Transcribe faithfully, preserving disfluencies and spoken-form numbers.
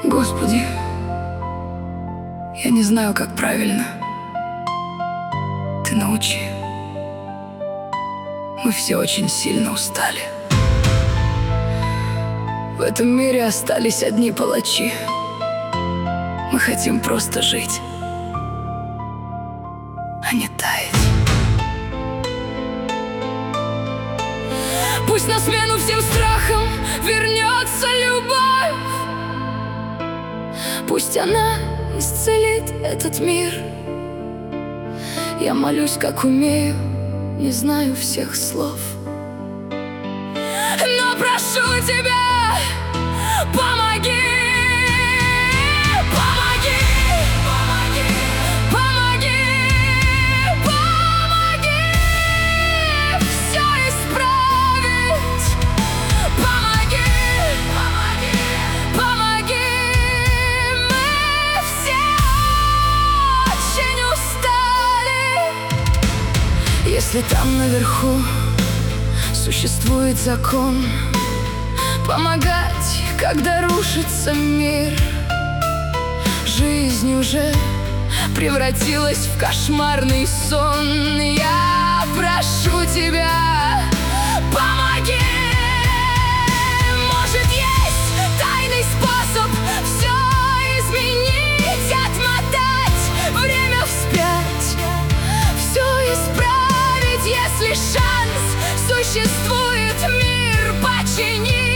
Господи, я не знаю, как правильно. Ты научи. Мы все очень сильно устали. В этом мире остались одни палачи. Мы хотим просто жить, а не таять. Пусть на смену всем страхам вернется любовь. Пусть она исцелит этот мир. Я молюсь, как умею, не знаю всех слов, но прошу тебя, помоги. Помоги, помоги, помоги, помоги все исправить. Помоги, помоги, помоги. Мы все очень устали. Если там наверху существует закон помогать, когда рушится мир, жизнь уже превратилась в кошмарный сон. Я прошу тебя, помоги. Может, есть тайный способ все изменить, отмотать время вспять, все исправить. Если шанс существует, мир починить.